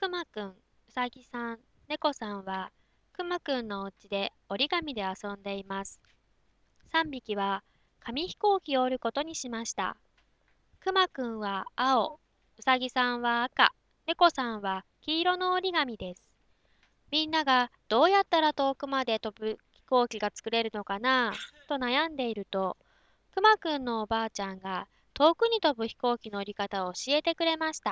くまくん、うさぎさん、猫さんは、くまくんのお家で折り紙で遊んでいます。3匹は紙飛行機を折ることにしました。くまくんは青、うさぎさんは赤、猫さんは黄色の折り紙です。みんながどうやったら遠くまで飛ぶ飛行機が作れるのかなと悩んでいると、くまくんのおばあちゃんが遠くに飛ぶ飛行機の折り方を教えてくれました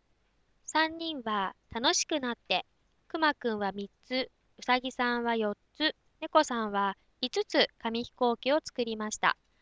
。3人は楽しくなって、くまくんは3つ、うさぎさんは4つ、猫さんは5つ紙飛行機を作りました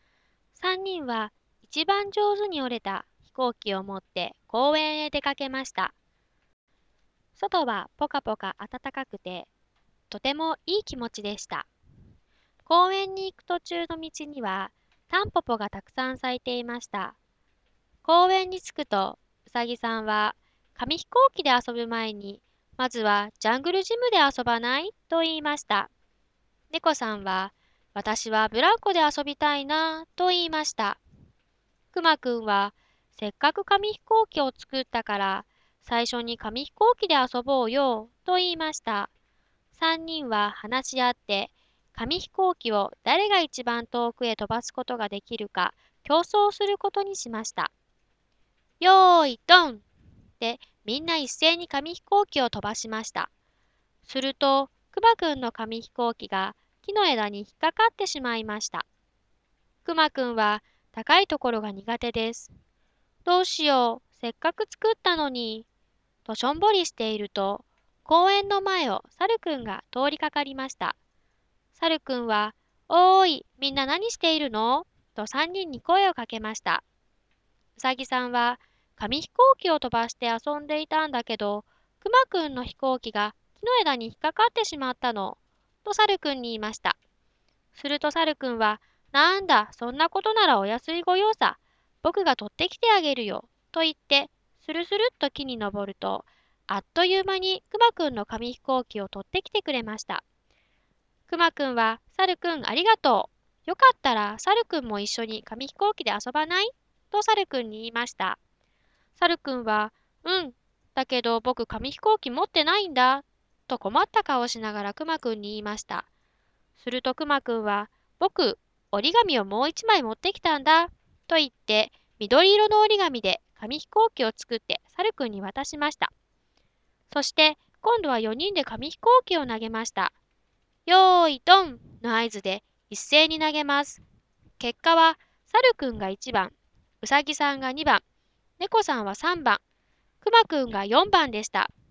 。3人は一番上手に折れた飛行機を持って公園へ出かけました。外はポカポカ暖かくて、とてもいい気持ちでした。公園に行く途中の道には、タンポポがたくさん咲いていました。公園に着くと、うさぎさんは、紙飛行機で遊ぶ前に、まずはジャングルジムで遊ばないと言いました。猫さんは、私はブランコで遊びたいなと言いました。くまくんは、せっかく紙飛行機を作ったから、最初に紙飛行機で遊ぼうよと言いました。3人は話し合って、紙飛行機を誰が一番遠くへ飛ばすことができるか競争することにしました。よーいドンでみんな一斉に紙飛行機を飛ばしました。すると、くまくんの紙飛行機が木の枝に引っかかってしまいました。くまくんは高いところが苦手です。どうしよう、せっかく作ったのに。としょんぼりしていると、公園の前をサルくんが通りかかりました。サルくんは、おーい、みんな何しているのと3人に声をかけました。うさぎさんは、紙飛行機を飛ばして遊んでいたんだけど、くまくんの飛行機が木の枝に引っかかってしまったの。とサルくんに言いました。するとサルくんは、なんだ、そんなことならお安いご用さ。僕が取ってきてあげるよ。と言って、スルスルっと木に登ると、あっという間にくまくんの紙飛行機を取ってきてくれました。くまくんは、サルくんありがとう。よかったら、サルくんも一緒に紙飛行機で遊ばないとサルくんに言いました。サルくんは、うん、だけど僕紙飛行機持ってないんだ。と困った顔をしながらくまくんに言いました。するとくまくんは、僕、折り紙をもう一枚持ってきたんだ。と言って、緑色の折り紙で紙飛行機を作ってサルくんに渡しました。そして、今度は4人で紙飛行機を投げました。よーいドンの合図で一斉に投げます。結果は、サルくんが1番、うさぎさんが2番、猫さんは3番、くまくんが4番でした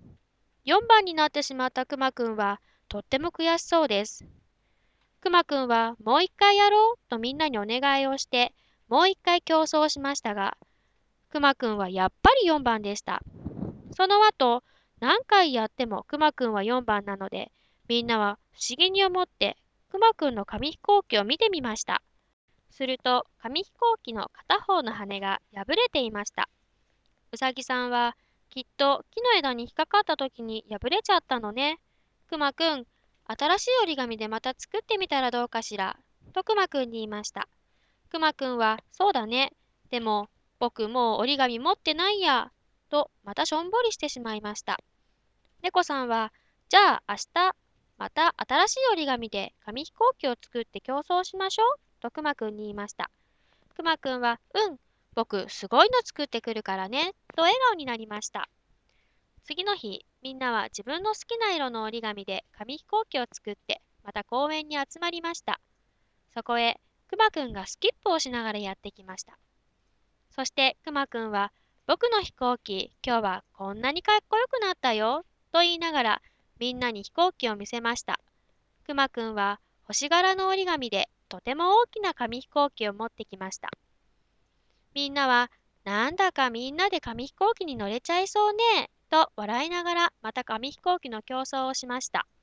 。4番になってしまったくまくんは、とっても悔しそうです。くまくんはもう一回やろうとみんなにお願いをして、もう一回競争しましたが、くまくんはやっぱり4番でした。その後、何回やってもくまくんは4番なので、みんなは不思議に思って、くまくんの紙飛行機を見てみました。すると、紙飛行機の片方の羽が破れていました。うさぎさんは、きっと木の枝に引っかかった時に破れちゃったのね。くまくん、新しい折り紙でまた作ってみたらどうかしら。とくまくんに言いました。くまくんは、そうだね。でも、僕もう折り紙持ってないや。と、またしょんぼりしてしまいました。猫さんは、じゃあ明日、また新しい折り紙で紙飛行機を作って競争しましょう。とくまくんに言いました。くまくんは、うん、僕すごいの作ってくるからね。と笑顔になりました。次の日、みんなは自分の好きな色の折り紙で紙飛行機を作って、また公園に集まりました。そこへ、くまくんがスキップをしながらやってきました。そしてくまくんは、僕の飛行機、今日はこんなにかっこよくなったよ。と言いながら、みんなに飛行機を見せました。くまくんは、星柄の折り紙で、とても大きな紙飛行機を持ってきました。みんなは、なんだかみんなで紙飛行機に乗れちゃいそうね。と笑いながらまた紙飛行機の競争をしました。